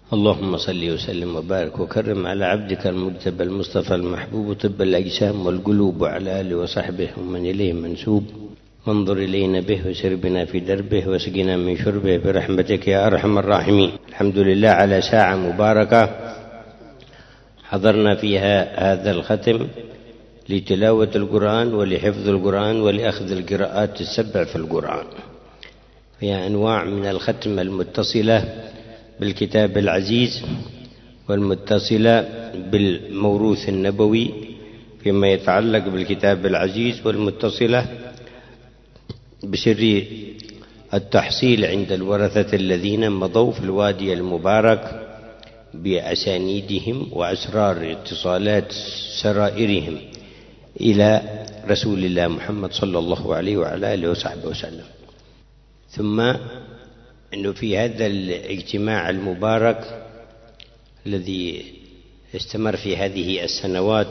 اللهم صل وسلم وبارك وكرم على عبدك المجتبى المصطفى المحبوب طب الأجسام والقلوب، وعلى آله وصحبه ومن إليه منسوب، وانظر إلينا به وسر بنا في دربه واسقنا من شربه برحمتك يا أرحم الراحمين. الحمد لله على ساعة مباركة حضرنا فيها هذا الختم لتلاوة القرآن ولحفظ القرآن ولأخذ القراءات السبع في القرآن. هي أنواع من الختم المتصلة بالكتاب العزيز والمتصلة بالموروث النبوي فيما يتعلق بالكتاب العزيز، والمتصلة بسر التحصيل عند الورثة الذين مضوا في الوادي المبارك بأسانيدهم وأسرار اتصالات سرائرهم إلى رسول الله محمد صلى الله عليه وعلى آله وصحبه وسلم. ثم أنه في هذا الاجتماع المبارك الذي استمر في هذه السنوات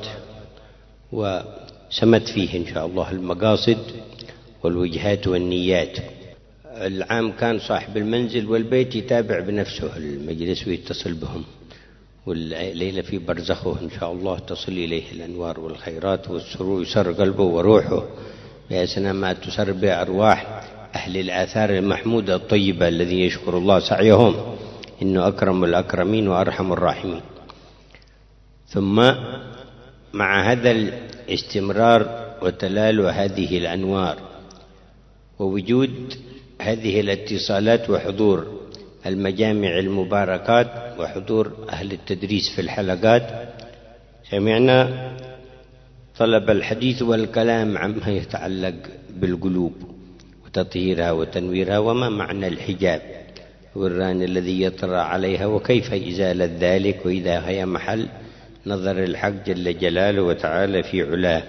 وسمت فيه إن شاء الله المقاصد والوجهات والنيات، العام كان صاحب المنزل والبيت يتابع بنفسه المجلس ويتصل بهم، والليلة في برزخه إن شاء الله تصل إليه الأنوار والخيرات والسرور، يسر قلبه وروحه بأسنا ما تسر بأرواح أهل الآثار المحمودة الطيبة الذين يشكر الله سعيهم، إنه أكرم الأكرمين وأرحم الراحمين. ثم مع هذا الاستمرار وتلال هذه الأنوار ووجود هذه الاتصالات وحضور المجامع المباركات وحضور أهل التدريس في الحلقات، سمعنا طلب الحديث والكلام عما يتعلق بالقلوب وتطهيرها وتنويرها، وما معنى الحجاب والران الذي يطرأ عليها وكيف إزالة ذلك، وإذا هي محل نظر الحق جل جلاله وتعالى في علاه.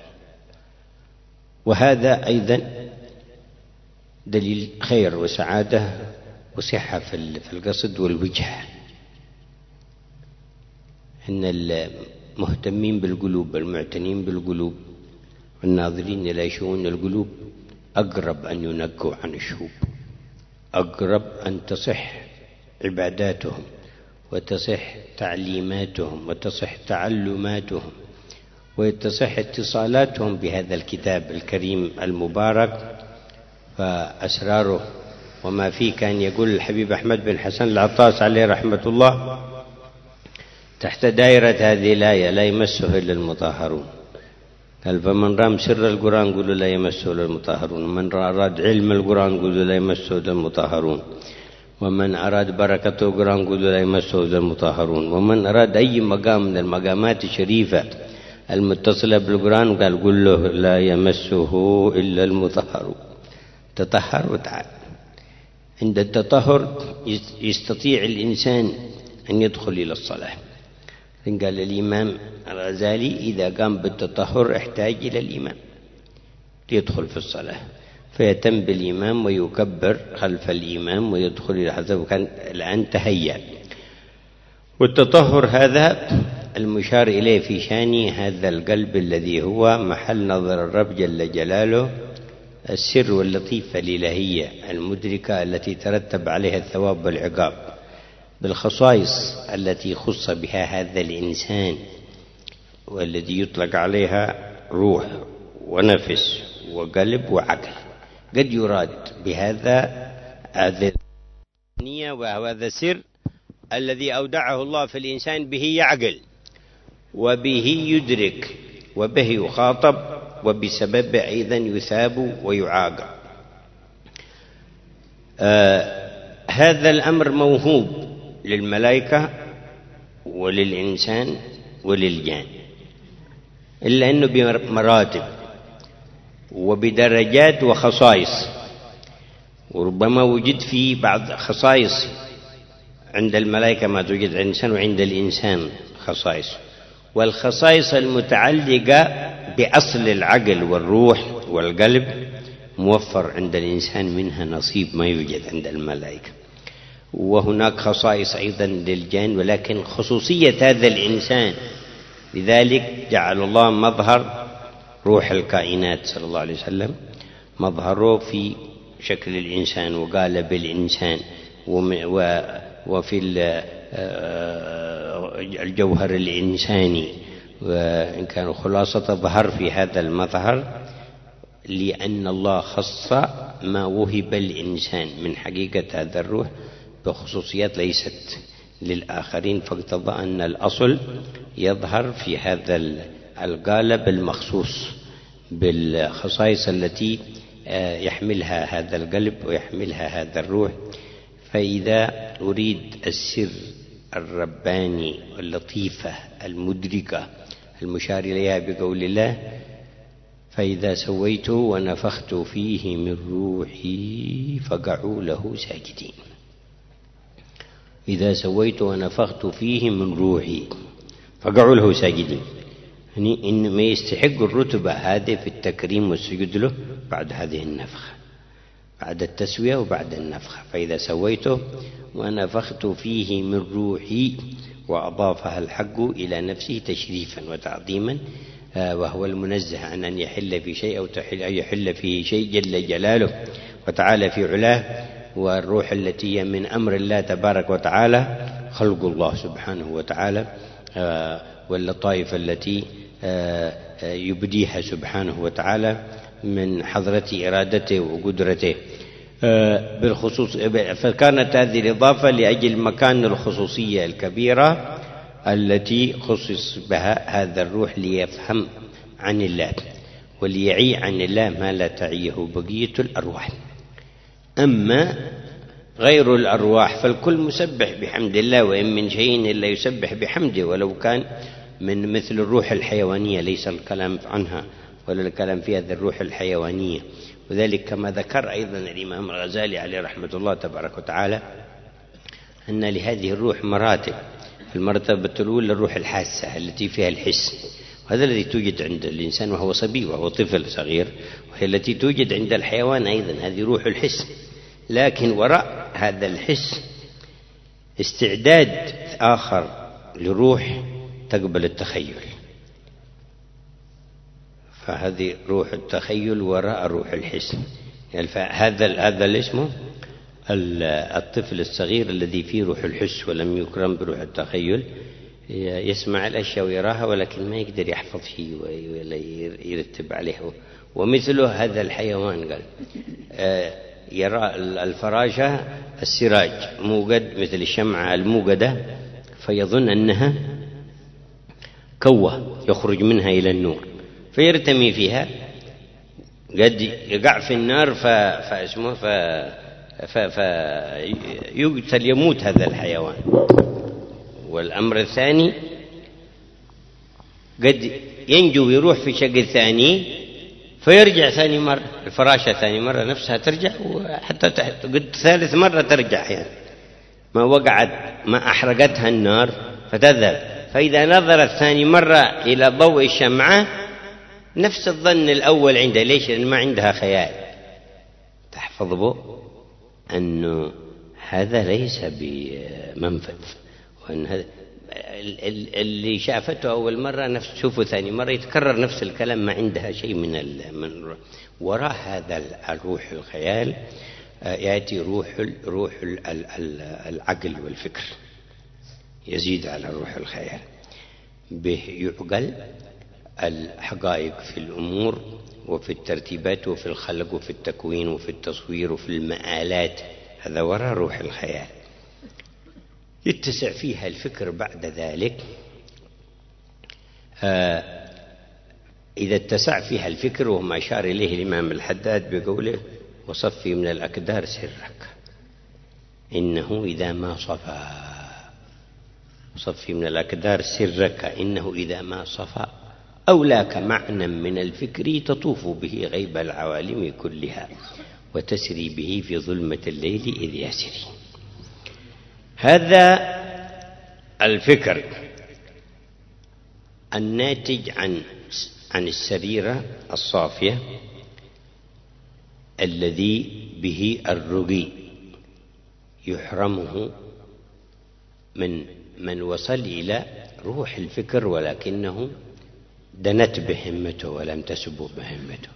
وهذا أيضا دليل خير وسعادة وصحة في القصد والوجهة، إن المهتمين بالقلوب المعتنين بالقلوب والناظرين إلى شؤون القلوب أقرب أن ينقوا عن الشوب، أقرب أن تصح عباداتهم وتصح تعليماتهم وتصح تعلماتهم وتصح اتصالاتهم بهذا الكتاب الكريم المبارك. فأسراره وما فيه كان يقول الحبيب أحمد بن حسن العطاس عليه رحمة الله تحت دائرة هذه الآية لا يمسه إلا المطهرون، قال فمن رام سر القرآن قولوا لا يمسه إلا المطهرون، ومن أراد علم القرآن قولوا لا يمسه إلا المطهرون، ومن أراد بركة القرآن قولوا لا يمسه إلا المطهرون، ومن أراد أي مقام من المقامات الشريفة المتصلة بالقرآن قال قل له لا يمسه إلا المطهرون. تطهر وتعال. عند التطهر يستطيع الإنسان أن يدخل إلى الصلاة. قال الإمام الغزالي إذا قام بالتطهر احتاج إلى الإمام ليدخل في الصلاة، فيتم بالإمام ويكبر خلف الإمام ويدخل إلى حسب كان الآن تهيأ. والتطهر هذا المشار إليه في شان هذا القلب الذي هو محل نظر الرب جل جلاله، السر واللطيفة الإلهية المدركة التي ترتب عليها الثواب والعقاب، بالخصائص التي خص بها هذا الإنسان والذي يطلق عليها روح ونفس وقلب وعقل. قد يراد بهذا النية وهذا السر الذي أودعه الله في الإنسان به يعقل وبه يدرك وبه يخاطب وبسبب أيضا يثاب ويعاقب. هذا الأمر موهوب للملائكة وللإنسان وللجان، إلا أنه بمراتب وبدرجات وخصائص، وربما وجد في بعض خصائص عند الملائكة ما توجد عند الإنسان، وعند الإنسان خصائص، والخصائص المتعلقة بأصل العقل والروح والقلب موفر عند الإنسان منها نصيب ما يوجد عند الملائكة. وهناك خصائص أيضا للجان، ولكن خصوصية هذا الإنسان لذلك جعل الله مظهر روح الكائنات صلى الله عليه وسلم مظهره في شكل الإنسان وقال بالإنسان وفي الجوهر الإنساني، وإن كان خلاصة ظهر في هذا المظهر لأن الله خص ما وهب الإنسان من حقيقة هذا الروح بخصوصيات ليست للآخرين، فاقتضى أن الأصل يظهر في هذا القالب المخصوص بالخصائص التي يحملها هذا القلب ويحملها هذا الروح. فإذا أريد السر الرباني اللطيفة المدركة المشار إليها بقول الله: فإذا سويته ونفخت فيه من روحي فقعوا له ساجدين. إذا سويت ونفخت فيه من روحي فقعوا له ساجدين، يعني إن ما يستحق الرتبة هذه في التكريم والسجود له بعد هذه النفخة، بعد التسوية وبعد النفخة. فإذا سويته ونفخت فيه من روحي، وأضافها الحق إلى نفسه تشريفا وتعظيما، وهو المنزه عن أن يحل في شيء أو يحل فيه شيء جل جلاله وتعالى في علاه. والروح التي هي من أمر الله تبارك وتعالى خلق الله سبحانه وتعالى، واللطائف التي يبديها سبحانه وتعالى من حضرة إرادته وقدرته بالخصوص. فكانت هذه الإضافة لأجل مكان الخصوصية الكبيرة التي خصص بها هذا الروح ليفهم عن الله وليعي عن الله ما لا تعيه بقية الأرواح. أما غير الأرواح فالكل مسبح بحمد الله، وإن من شيء إلا يسبح بحمده، ولو كان من مثل الروح الحيوانية، ليس الكلام عنها ولا الكلام في هذه الروح الحيوانية. وذلك كما ذكر أيضا الإمام الغزالي عليه رحمة الله تبارك وتعالى أن لهذه الروح مراتب. المرتبة الأولى الروح الحاسة التي فيها الحس، وهذا الذي توجد عند الإنسان وهو صبي وهو طفل صغير، وهي التي توجد عند الحيوان أيضا، هذه روح الحس. لكن وراء هذا الحس استعداد آخر لروح تقبل التخيل، فهذه روح التخيل وراء روح الحس. يعني هذا اللي اسمه الطفل الصغير الذي فيه روح الحس ولم يكرم بروح التخيل، يسمع الأشياء ويراها ولكن ما يقدر يحفظ شيء ولا يرتب عليه. ومثله هذا الحيوان قال يرى الفراشة السراج موقد مثل الشمعة الموقدة، فيظن أنها كوة يخرج منها إلى النور، فيرتمي فيها، قد يقع في النار فيقتل يموت هذا الحيوان. والأمر الثاني قد ينجو ويروح في شق ثاني فيرجع ثاني مرة، الفراشة ثاني مرة نفسها ترجع، وحتى قد ثالث مرة ترجع، يعني ما وقعت ما أحرقتها النار فتذهب. فإذا نظرت ثاني مرة إلى ضوء الشمعة نفس الظن الأول عندها. ليش؟ لأن ما عندها خيال تحفظ به أنه هذا ليس بمنفذ، وأن هذا اللي شافته أول مرة نفس شوفه ثاني مرة يتكرر نفس الكلام، ما عندها شيء من وراء هذا الروح الخيال يأتي روح العقل والفكر، يزيد على روح الخيال، به يعقل الحقائق في الأمور وفي الترتيبات وفي الخلق وفي التكوين وفي التصوير وفي المآلات. هذا وراء روح الخيال يتسع فيها الفكر. بعد ذلك إذا اتسع فيها الفكر، وما أشار إليه الإمام الحداد بقوله: وصفي من الأكدار سرك إنه إذا ما صفى. وصفي من الأكدار سرك إنه إذا ما صفى أولاك معنى من الفكر تطوف به غيب العوالم كلها وتسري به في ظلمة الليل إذ يسري. هذا الفكر الناتج عن السريرة الصافية الذي به الرقي يحرمه من وصل إلى روح الفكر ولكنه دنت بهمته ولم تسب بهمته،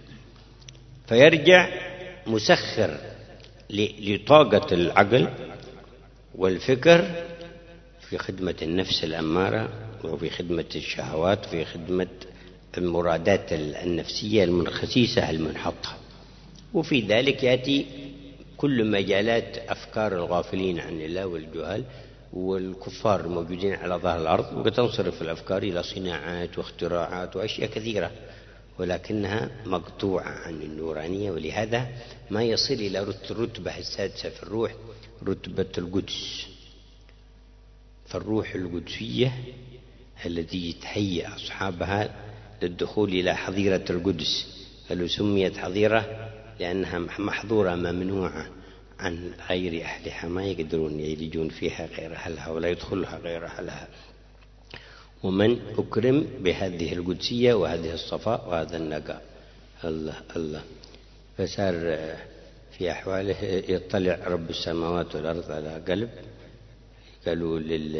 فيرجع مسخر لطاقة العقل والفكر في خدمة النفس الأمارة، وفي خدمة الشهوات، وفي خدمة المرادات النفسية المنخسيسة المنحطة. وفي ذلك يأتي كل مجالات أفكار الغافلين عن الله والجهال والكفار الموجودين على ظهر الأرض، وتنصرف الأفكار إلى صناعات واختراعات وأشياء كثيرة، ولكنها مقطوعة عن النورانية. ولهذا ما يصل إلى الرتبة السادسة في الروح، رتبة القدس. فالروح القدسية التي تهيئ أصحابها للدخول إلى حظيرة القدس، قالوا سميت حظيرة لأنها محظورة ممنوعة عن غير أهلها، ما يقدرون يلجون فيها غير أهلها ولا يدخلها غير أهلها. ومن أكرم بهذه القدسية وهذه الصفاء وهذا النقاء، الله الله، فصار في أحواله يطلع رب السماوات والأرض على قلب. قالوا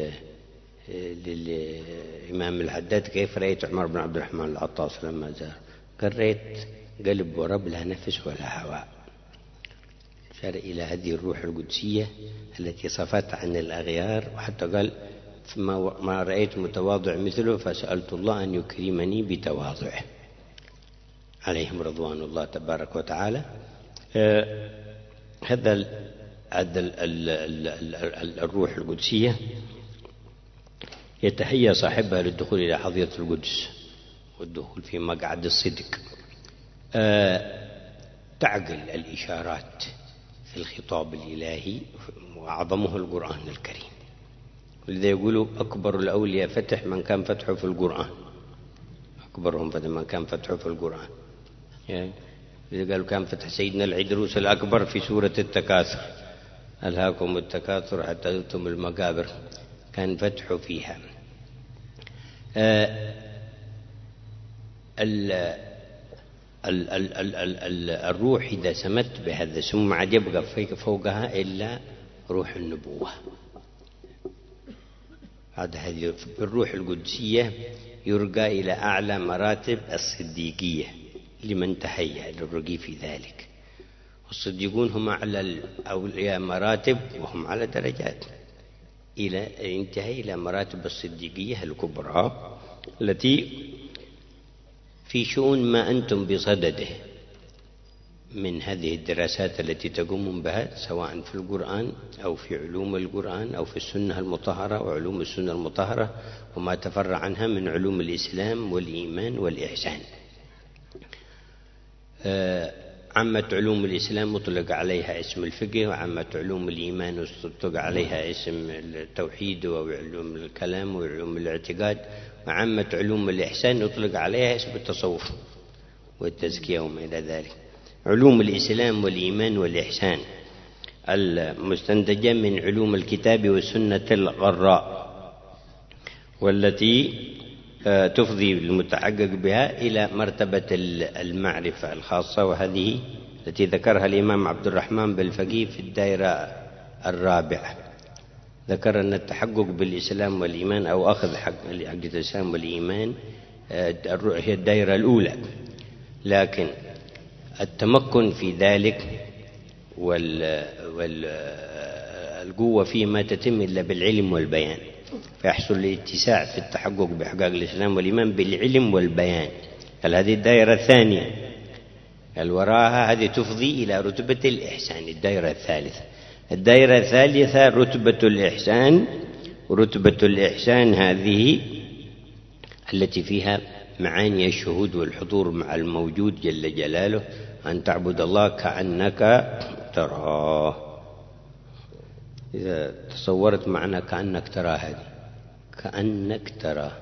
للإمام الحداد كيف رأيت عمر بن عبد الرحمن العطاس لما زار؟ قال رأيت قلب ورب لا نفس ولا هواء. شار إلى هذه الروح القدسية التي صفت عن الأغيار، وحتى قال ما رأيت متواضع مثله فسألت الله أن يكرمني بتواضعه، عليهم رضوان الله تبارك وتعالى. هذا الروح القدسية يتهيأ صاحبها للدخول إلى حظيرة القدس والدخول في مقعد الصدق. تعقل الإشارات في الخطاب الإلهي، وأعظمه القرآن الكريم. ولذا يقولوا أكبر الأولياء فتح من كان فتحه في القرآن، أكبرهم فتح من كان فتحه في القرآن. يعني إذا قالوا كان فتح سيدنا العدروس الأكبر في سورة التكاثر، ألهاكم التكاثر حتى زرتم المقابر، كان فتحه فيها. الروح إذا سمت بهذا ثم عاد يبقى فوقها إلا روح النبوة. هذه الروح القدسية يرقى إلى أعلى مراتب الصديقية لمن تهيأ للرقي في ذلك. والصديقون هم على الأولياء مراتب وهم على درجات، إلى انتهى إلى مراتب الصديقية الكبرى التي في شؤون ما أنتم بصدده من هذه الدراسات التي تقومون بها، سواء في القرآن أو في علوم القرآن أو في السنة المطهرة وعلوم السنة المطهرة وما تفرع عنها من علوم الإسلام والإيمان والإحسان. عامة علوم الإسلام مطلق عليها اسم الفقه، وعامة علوم الإيمان مطلق عليها اسم التوحيد وعلوم الكلام وعلوم الاعتقاد، وعامة علوم الإحسان يطلق عليها اسم التصوف والتزكية وما إلى ذلك. علوم الإسلام والإيمان والإحسان المستنتجة من علوم الكتاب والسنة الغراء، والتي تفضي المتحقق بها إلى مرتبة المعرفة الخاصة، وهذه التي ذكرها الإمام عبد الرحمن بالفقيه في الدائرة الرابعة. ذكر أن التحقق بالإسلام والإيمان أو أخذ حق الإسلام والإيمان هي الدائرة الأولى، لكن التمكن في ذلك والقوة فيه ما تتم إلا بالعلم والبيان، فيحصل الاتساع في التحقق بحقائق الإسلام والإيمان بالعلم والبيان. هذه الدائرة الثانية وراها هذه تفضي إلى رتبة الإحسان، الدائرة الثالثة. الدائرة الثالثة رتبة الإحسان، ورتبة الإحسان هذه التي فيها معاني الشهود والحضور مع الموجود جل جلاله، أن تعبد الله كأنك تراه. إذا تصورت معنى كأنك تراه، هذه كأنك تراه،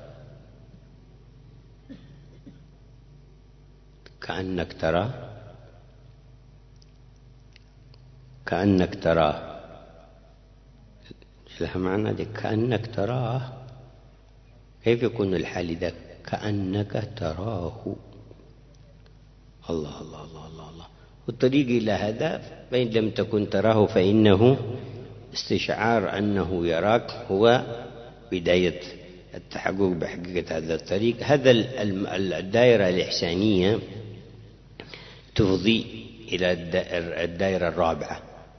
كأنك تراه، كأنك تراه، لها معنى دي كأنك تراه. كيف يكون الحال إذا كأنك تراه؟ الله الله الله الله الله. والطريق إلى هذا فإن لم تكن تراه فإنه استشعار أنه يراك هو بداية التحقق بحقيقة هذا الطريق. هذا الدائرة الإحسانية تفضي إلى الدائرة الرابعة،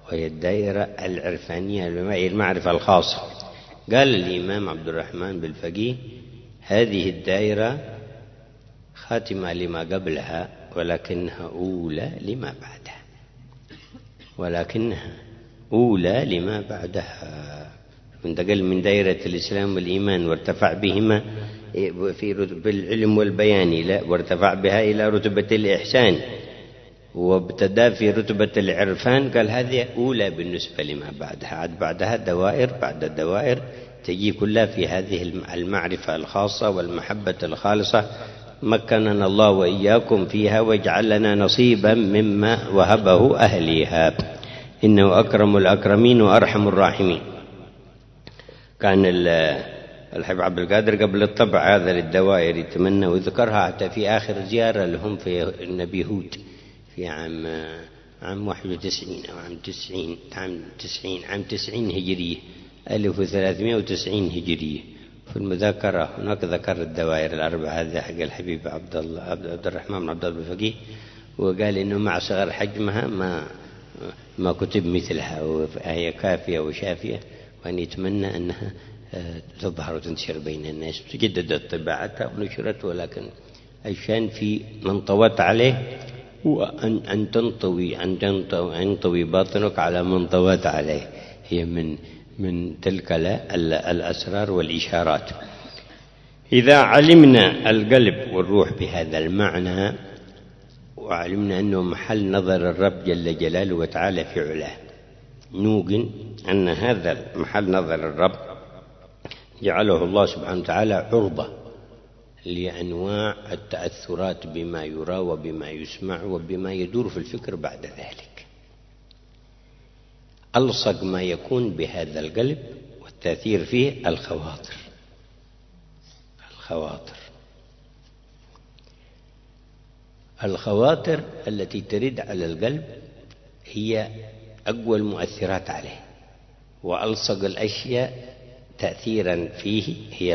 وهي الدائرة العرفانية المعرفة الخاصة. قال الإمام عبد الرحمن بالفقيه: هذه الدائرة خاتمة لما قبلها، ولكنها أولى لما بعدها، ولكنها أولى لما بعدها. انتقل من دائرة الإسلام والإيمان وارتفع بهما في رتبة العلم والبيان، وارتفع بها إلى رتبة الإحسان، وابتدى في رتبة العرفان. قال هذه أولى بالنسبة لما بعدها، عاد بعدها دوائر بعد الدوائر تجي كلها في هذه المعرفة الخاصة والمحبة الخالصة. مكننا الله وإياكم فيها واجعل لنا نصيبا مما وهبه أهلها، إنه أكرم الأكرمين وأرحم الراحمين. كان الحبيب عبد القادر قبل الطبع هذا للدوائر يتمنى وذكرها حتى في آخر زيارة لهم في النبي هود في عام 91 أو عام 90 هجرية، 1390 هجرية. في المذاكرة هناك ذكر الدوائر الأربعة هذا حق الحبيب عبد الرحمن بن عبد الله الفقيه، وقال إنه مع صغر حجمها ما كتب مثلها، وهي كافية وشافية، وأن يتمنى أنها تظهر وتنتشر بين الناس. تجددت طباعتها ونشرت، ولكن الشان في من طوت عليه وأن تنطوي باطنك على من طوت عليه. هي من تلك الأسرار والإشارات. إذا علمنا القلب والروح بهذا المعنى، وعلمنا أنه محل نظر الرب جل جلاله وتعالى في علاه، نوقن أن هذا محل نظر الرب جعله الله سبحانه وتعالى عرضة لأنواع التأثرات بما يرى وبما يسمع وبما يدور في الفكر بعد ذلك. ألصق ما يكون بهذا القلب والتأثير فيه الخواطر. الخواطر التي ترد على القلب هي أقوى المؤثرات عليه، وألصق الأشياء تأثيرا فيه هي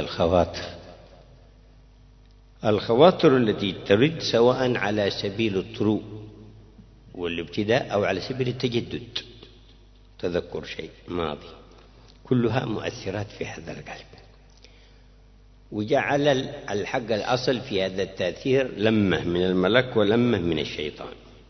الخواطر التي ترد سواء على سبيل الطروء والابتداء أو على سبيل التجدد، تذكر شيء ماضي، كلها مؤثرات في هذا القلب. وجعل الحق الأصل في هذا التأثير لمة من الملك ولمة من الشيطان.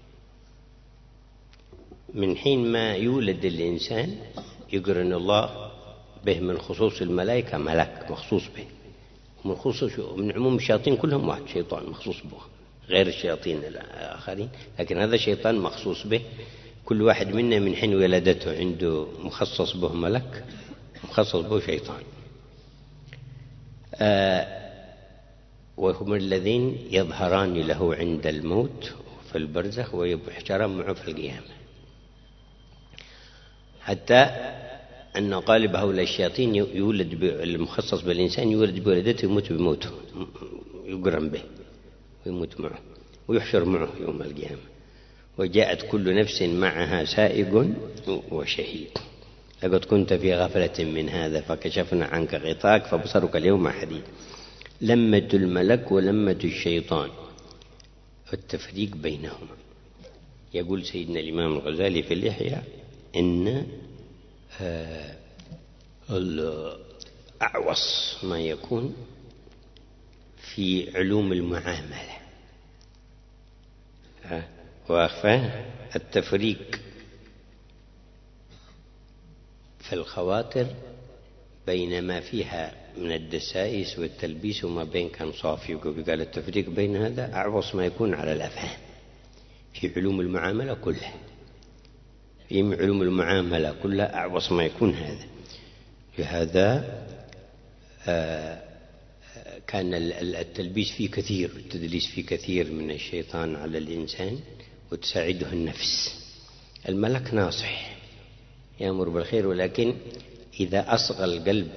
من حين ما يولد الإنسان يقرن الله به من خصوص الملائكة ملك مخصوص به، من عموم الشياطين كلهم واحد شيطان مخصوص به غير الشياطين الآخرين، لكن هذا شيطان مخصوص به. كل واحد منا من حين ولادته عنده مخصص به ملك مخصص به شيطان، وهم الذين يظهران له عند الموت في البرزخ ويحشران معه في القيامة. حتى أن قالب هؤلاء الشياطين يولد المخصص بالإنسان يولد بولادته يموت بموته، يقرن به ويموت معه ويحشر معه يوم القيامة. وجاءت كل نفس معها سائق وشهيد. لقد كنت في غفلة من هذا فكشفنا عنك غطاءك فبصرك اليوم حديد. لمة الملك ولمة الشيطان والتفريق بينهما. يقول سيدنا الإمام الغزالي في الإحياء إن الأعوص ما يكون في علوم المعاملة وأخفاه التفريق في الخواطر بين ما فيها من الدسائس والتلبيس وما بين كان صافي. قال التفريق بين هذا أعوص ما يكون على الأفهام في علوم المعاملة كلها، في علوم المعاملة كلها أعوص ما يكون هذا. لهذا كان التلبيس فيه كثير، التدليس فيه كثير من الشيطان على الإنسان وتساعده النفس. الملك ناصح يأمر بالخير، ولكن إذا أصغى القلب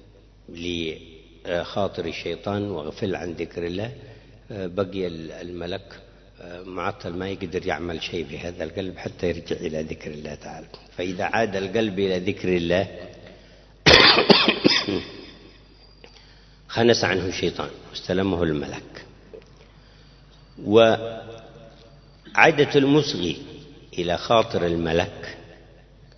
لخاطر الشيطان وغفل عن ذكر الله بقي الملك معطل، ما يقدر يعمل شيء في هذا القلب حتى يرجع إلى ذكر الله تعالى. فإذا عاد القلب إلى ذكر الله خنس عنه الشيطان واستلمه الملك. وعادة المصغي إلى خاطر الملك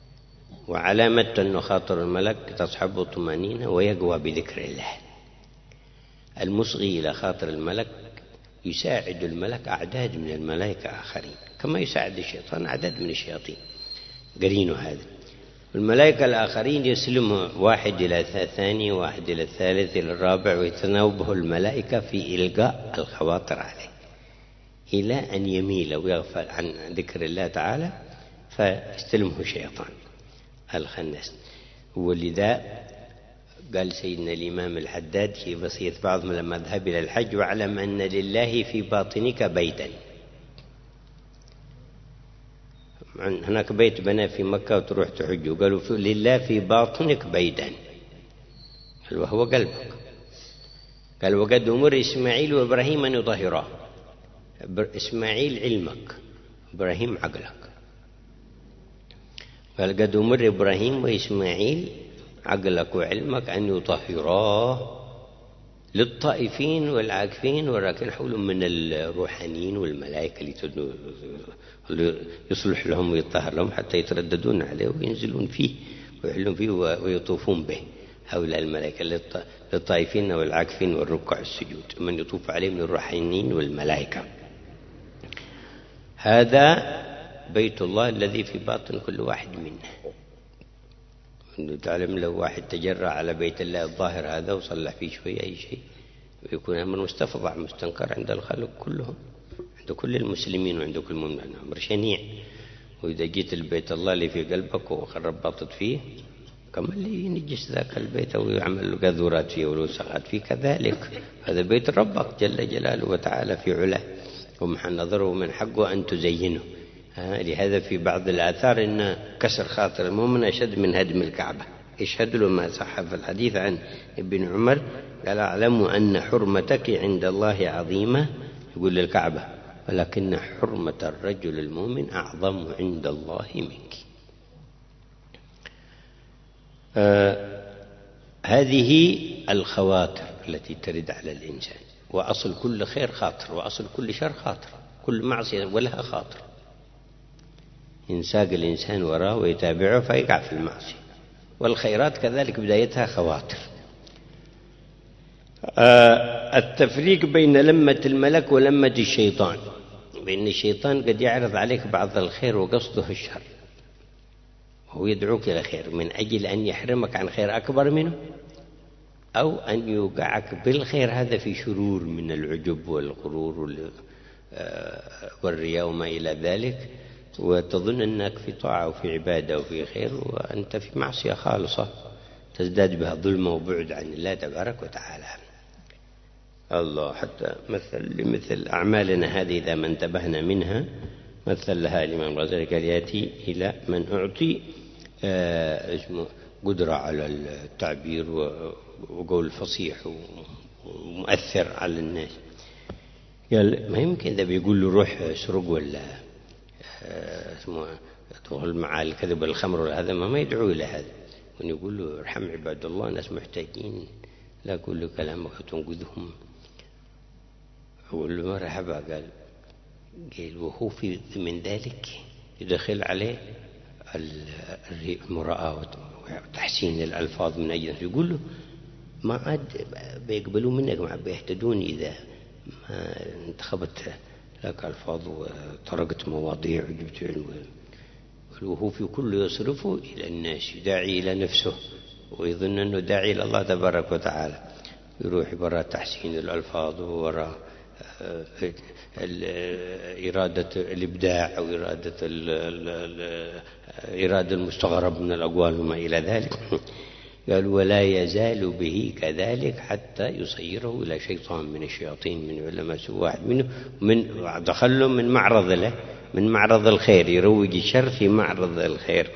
وعلامة أنه خاطر الملك تصحبه طمأنينة ويقوى بذكر الله. المصغي إلى خاطر الملك يساعد الملك أعداد من الملائكة آخرين، كما يساعد الشيطان أعداد من الشياطين قرينه هذا. الملائكة الآخرين يسلموا واحد إلى الثاني، واحد إلى الثالث، إلى الرابع، ويتناوبه الملائكة في إلقاء الخواطر عليه إلى أن يميل ويغفل عن ذكر الله تعالى فيستلمه الشيطان الخناس. ولذا قال سيدنا الإمام الحداد في وصية بعض من المذهب إلى الحج: واعلم أن لله في باطنك بيتا. هناك بيت بنى في مكة وتروح تحج، وقالوا لله في باطنك بيتا، قال وهو قلبك. قال وقد أمر إسماعيل وإبراهيم أن يطهراه. إسماعيل علمك، إبراهيم عقلك. قال قد أمر إبراهيم وإسماعيل عقلك وعلمك أن يطهراه للطائفين والعاكفين والراكين حولهم من الروحانيين والملائكة اللي يصلح لهم ويطهر لهم حتى يترددون عليه وينزلون فيه ويحلون فيه ويطوفون به. هؤلاء الملائكة للطائفين والعاكفين والركع السجود، من يطوف عليه من الروحانيين والملائكة. هذا بيت الله الذي في باطن كل واحد منا. تعلم لو واحد تجرأ على بيت الله الظاهر هذا وصلح فيه شوية أي شيء ويكون أمر مستفضع مستنكر عند الخلق كلهم، عند كل المسلمين وعند كل المؤمنين، أمر شنيع. وإذا جيت البيت الله اللي في قلبك وخربطت فيه، كما اللي ينجس ذاك البيت ويعمل له قذورات فيه ولوسخات فيه كذلك. هذا بيت ربك جل جلاله وتعالى في علاه، ومحل نظره من حقه أن تزينه. لهذا في بعض الآثار إن كسر خاطر المؤمن أشد من هدم الكعبة. يشهد له ما صح في الحديث عن ابن عمر قال: أعلم أن حرمتك عند الله عظيمة، يقول للكعبة، ولكن حرمة الرجل المؤمن أعظم عند الله منك. هذه الخواطر التي ترد على الإنسان، وأصل كل خير خاطر، وأصل كل شر خاطر، كل معصية ولها خاطر ينساق الإنسان وراه ويتابعه فيقع في المعصية. والخيرات كذلك بدايتها خواطر. التفريق بين لمة الملك ولمة الشيطان، بأن الشيطان قد يعرض عليك بعض الخير وقصده الشر، وهو يدعوك إلى خير من أجل أن يحرمك عن خير أكبر منه، أو أن يوقعك بالخير هذا في شرور من العجب والغرور والرياء وما إلى ذلك، وتظن أنك في طاعة وفي عبادة وفي خير وأنت في معصية خالصة تزداد بها ظلمة وبعد عن الله تبارك وتعالى. الله حتى مثل أعمالنا هذه إذا ما انتبهنا منها مثل لها الإمام الغزالي قال: يأتي إلى من أعطي اسمه قدرة على التعبير وقول فصيح ومؤثر على الناس. قال ما يمكن إذا بيقول له روح اسرق ولا اسمه تدخل مع الكذب والخمر ولا هذا ما يدعو إلى هذا. ونقول له ارحم عباد الله، ناس محتاجين، لا أقول له كلامك تنقذهم. أقول له مرحبا. قال وهو في من ذلك يدخل عليه المراءة وتحسين الألفاظ من أجل يقول له ما عاد بيقبلوا منك، ما عاد بيهتدون إذا ما انتخبت لك ألفاظ وطرقت مواضيع وجبت علم. وهو في كل يصرفه إلى الناس، يداعي إلى نفسه ويظن أنه داعي إلى الله تبارك وتعالى، يروح وراء تحسين الألفاظ وراء إرادة الإبداع أو إرادة المستغرب من الأقوال وما إلى ذلك. قال ولا يزال به كذلك حتى يصيره إلى شيطان من الشياطين من علماء سوء واحد منه من دخله من معرض له، من معرض الخير، يروج الشر في معرض الخير.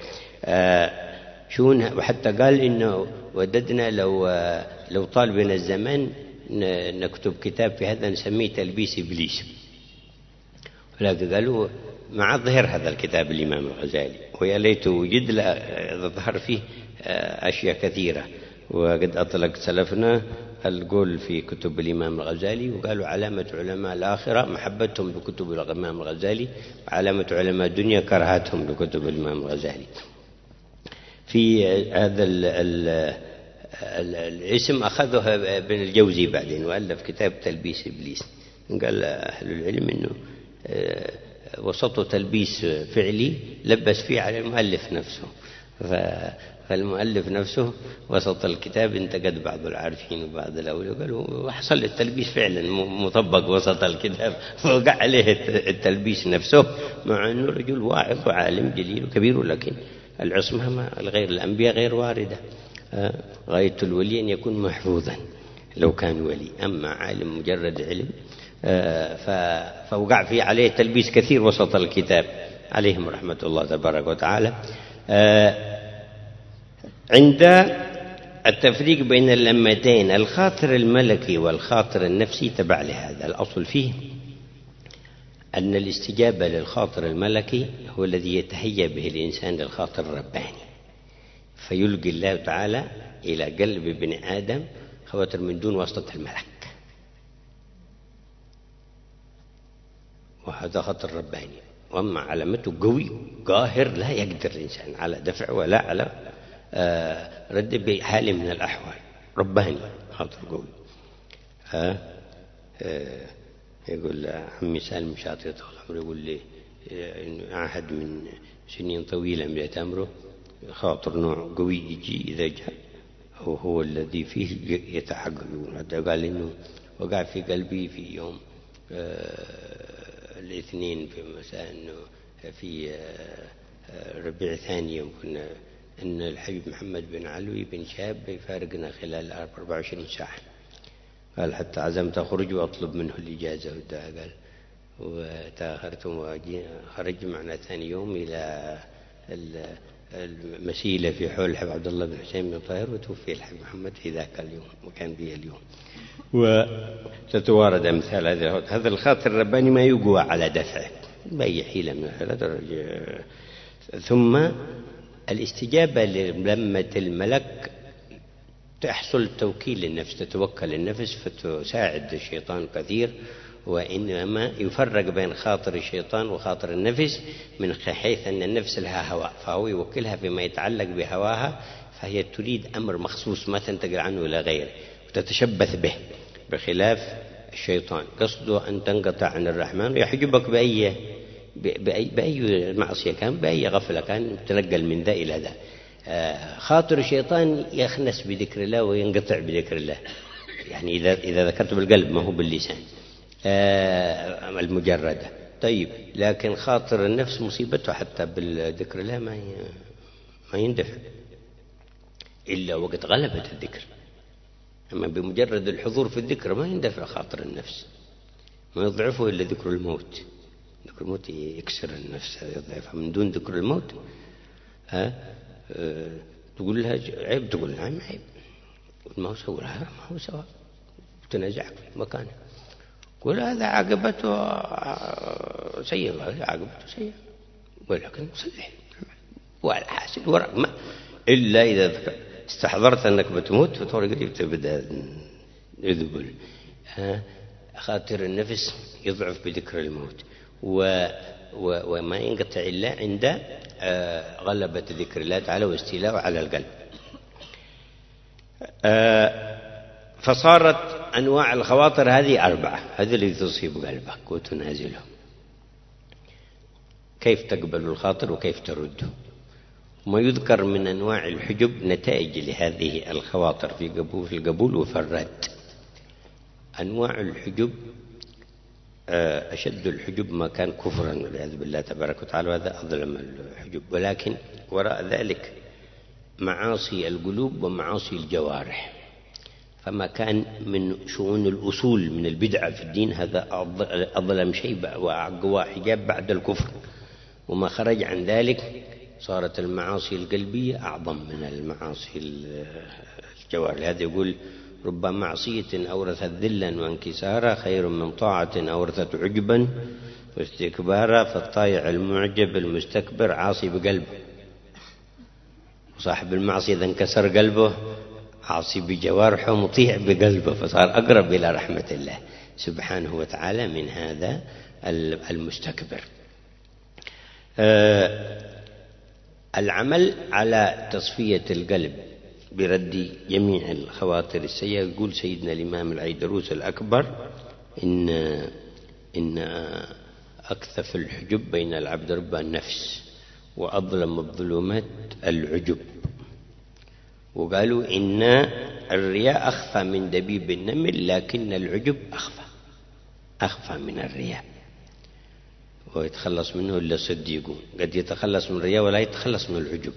وحتى قال إنه وددنا لو طال بنا الزمان نكتب كتاب في هذا نسميه تلبيس إبليس، ولكن قالوا مع ظهر هذا الكتاب الإمام الغزالي، ويا ليت وجد ظهر فيه أشياء كثيرة. وقد أطلق سلفنا القول في كتب الإمام الغزالي، وقالوا علامة علماء الآخرة محبتهم لكتب الإمام الغزالي، وعلامة علماء الدنيا كرهتهم لكتب الإمام الغزالي. في هذا الاسم أخذه ابن الجوزي بعدين وألف كتاب تلبيس إبليس. قال أهل العلم إنه وسطه تلبيس فعلي لبس فيه على المؤلف نفسه، فالمؤلف نفسه وسط الكتاب انتقد بعض العارفين وبعض الأولياء قالوا حصل التلبيس فعلا مطبق وسط الكتاب، فوقع عليه التلبيس نفسه، مع أنه رجل واعظ وعالم جليل وكبير، لكن العصمة غير الأنبياء غير واردة. غاية الولي أن يكون محفوظا لو كان ولي، أما عالم مجرد علم فوقع فيه عليه تلبيس كثير وسط الكتاب عليهم رحمة الله تبارك وتعالى. عند التفريق بين اللمتين الخاطر الملكي والخاطر النفسي تبع لهذا الأصل فيه أن الاستجابة للخاطر الملكي هو الذي يتهيأ به الإنسان للخاطر الرباني، فيلقي الله تعالى إلى قلب ابن آدم خواطر من دون واسطة الملك، وهذا خطر رباني. وأما علامته قوي قاهر لا يقدر الإنسان على دفع ولا على رد بحال من الأحوال، رباني خطر قوي. يقول عمي سالم شاطر طول عمره يقول لي إنه عهد من سنين طويلة من أمره خاطر نوع قوي يجي إذا جاء هو الذي فيه يتحقق. قال إنه وقع في قلبي في يوم الاثنين في مساء إنه في ربيع ثاني يوم كنا إن الحبيب محمد بن علوي بن شاب يفارقنا خلال 24 ساعة. قال حتى عزمت أخرج وأطلب منه الإجازة والدعاء. قال وتأخرت وخرج معنا ثاني يوم إلى المسيلة في حول الحبيب عبد الله بن حسين بن طاهر، وتوفي الحبيب محمد في ذاك اليوم وكان بي اليوم. وتتوارد أمثال هذا الخاطر الرباني ما يقوى على دفعه بأي حيلة من الحيلات. ثم الاستجابة للمة الملك تحصل توكيل للنفس، تتوكل النفس فتساعد الشيطان كثير، وإنما يفرق بين خاطر الشيطان وخاطر النفس من حيث أن النفس لها هواء فهو يوكلها فيما يتعلق بهواها، فهي تريد أمر مخصوص ما تنتقل عنه إلى غيره وتتشبث به، بخلاف الشيطان قصده أن تنقطع عن الرحمن ويحجبك بأي معصية كان، بأي غفلة كان، تنقل من ذا إلى ذا. خاطر الشيطان يخنس بذكر الله وينقطع بذكر الله، يعني إذا ذكرت بالقلب ما هو باللسان المجردة. طيب لكن خاطر النفس مصيبته حتى بالذكر الله ما يندفع إلا وقت غلبة الذكر، أما بمجرد الحضور في الذكر ما يندفع خاطر النفس، ما يضعفه إلا ذكر الموت. ذكر الموت يكسر النفس يضعفها، من دون ذكر الموت تقول لها عيب، تقول لها عيب، ما هو سوى لها ما هو سوى، تنازعك في مكانه، قول هذا عاقبته سيئة، عاقبته سيئة، ولكن صلح والحاسد ورق ما إلا إذا استحضرت أنك بتموت فطور قريب تبدأ يذبل. خاطر النفس يضعف بذكر الموت وما ينقطع إلا عند غلبة ذكر الله تعالى واستيلاء على القلب. فصارت أنواع الخواطر هذه 4، هذه اللي تصيب قلبك وتنازله، كيف تقبل الخاطر وكيف ترده. ما يذكر من أنواع الحجب نتائج لهذه الخواطر في القبول وفي الرد. أنواع الحجب أشد الحجب ما كان كفرا والعياذ بالله تبارك وتعالى، وهذا أظلم الحجب، ولكن وراء ذلك معاصي القلوب ومعاصي الجوارح. فما كان من شؤون الأصول من البدعة في الدين هذا أظلم شيء وأقوى حجاب بعد الكفر، وما خرج عن ذلك صارت المعاصي القلبية أعظم من المعاصي الجوارح. هذا يقول رب معصية أورثت ذلا وانكسارا خير من طاعة أورثت عجبا واستكبارا، فالطايع المعجب المستكبر عاصي بقلبه، وصاحب المعصية إذا انكسر قلبه عاصي بجوارحه مطيع بقلبه، فصار أقرب إلى رحمة الله سبحانه وتعالى من هذا المستكبر. العمل على تصفية القلب برد جميع الخواطر السيئة. يقول سيدنا الإمام العيدروس الأكبر إن أكثف الحجب بين العبد رب النفس وأظلم الظلمات العجب. وقالوا إن الرياء أخفى من دبيب النمل، لكن العجب أخفى من الرياء، ويتخلص منه إلا الصديقون. قد يتخلص من الرياء ولا يتخلص من العجب.